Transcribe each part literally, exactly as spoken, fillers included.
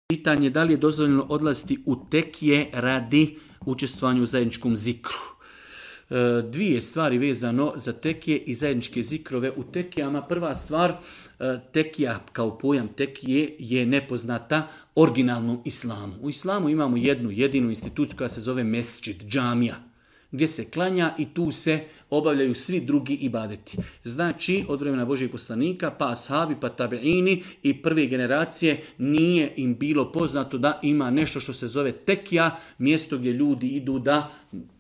Pitanje da li je dozvoljeno odlaziti u tekije radi učestvovanja u zajedničkom zikru. E, dvije stvari vezano za tekije i zajedničke zikrove u tekijama. Prva stvar, e, tekija kao pojam tekije je nepoznata originalnom islamu. U islamu imamo jednu jedinu instituciju koja se zove mesdžid, džamija, gdje se klanja i tu se obavljaju svi drugi ibadeti. Znači, od vremena Božijeg poslanika, pa ashabi, pa tabeini i prve generacije nije im bilo poznato da ima nešto što se zove tekija, mjesto gdje ljudi idu da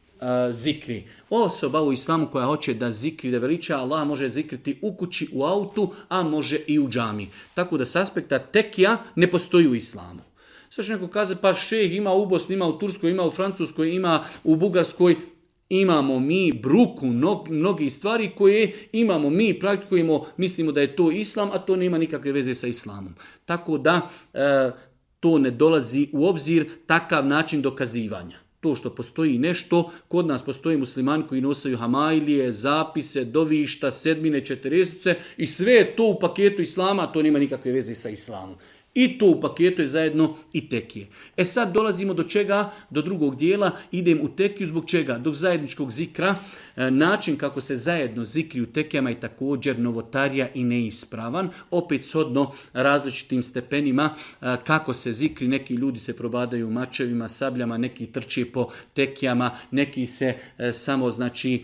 a, zikri. Osoba u islamu koja hoće da zikri, da veliča Allah, može zikriti u kući, u autu, a može i u džami. Tako da s aspekta tekija ne postoji u islamu. Sad će neko kaze, pa šejh ima u Bosni, ima u Turskoj, ima u Francuskoj, ima u Bugarskoj. Imamo mi bruku mnogi, mnogi stvari koje imamo mi, praktikujemo, mislimo da je to islam, a to nema nikakve veze sa islamom. Tako da e, to ne dolazi u obzir takav način dokazivanja. To što postoji nešto, kod nas postoji muslimani koji nosaju hamajlije, zapise, dovišta, sedmine, četiresice i sve je to u paketu islama, a to nema nikakve veze sa islamom. I to u paketu je zajedno i tekije. E sad dolazimo do čega? Do drugog dijela. Idem u tekiju zbog čega? Dok zajedničkog zikra, način kako se zajedno zikri u tekijama je također novotarija i neispravan. Opet shodno različitim stepenima kako se zikri. Neki ljudi se probadaju mačevima, sabljama, neki trče po tekijama, neki se samo, znači,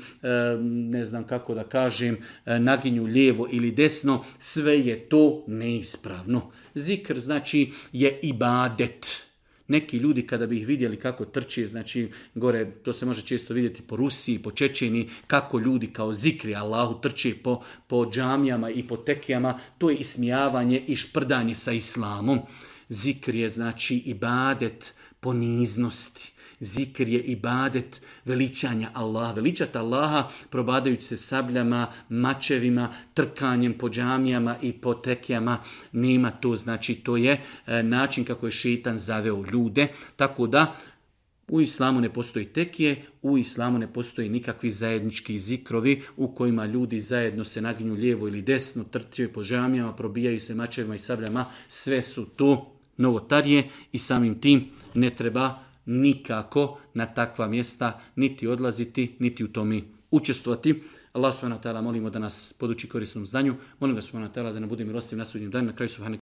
ne znam kako da kažem, naginju lijevo ili desno. Sve je to neispravno. Zikr znači je ibadet. Neki ljudi kada bi ih vidjeli kako trče, znači gore, to se može često vidjeti po Rusiji, po Čečeni, kako ljudi kao zikri Allahu trče po, po džamijama i po tekijama, to je ismijavanje i šprdanje sa islamom. Zikr je znači ibadet poniznosti. Zikr je ibadet veličanja Allaha. Veličati Allaha probadajući se sabljama, mačevima, trkanjem po džamijama i po tekijama. Nema to, znači to je e, način kako je šeitan zaveo ljude. Tako da u islamu ne postoji tekije, u islamu ne postoji nikakvi zajednički zikrovi u kojima ljudi zajedno se naginju lijevo ili desno, trče po džamijama, probijaju se mačevima i sabljama. Sve su to novotarije i samim tim ne treba nikako na takva mjesta niti odlaziti, niti u tome učestvovati. Allah subhanahu wa ta'ala molimo da nas poduči korisnom znanju. Molim ga subhanahu wa ta'ala da ne bude milostiv na sudnjem danu. Na kraju subhanahu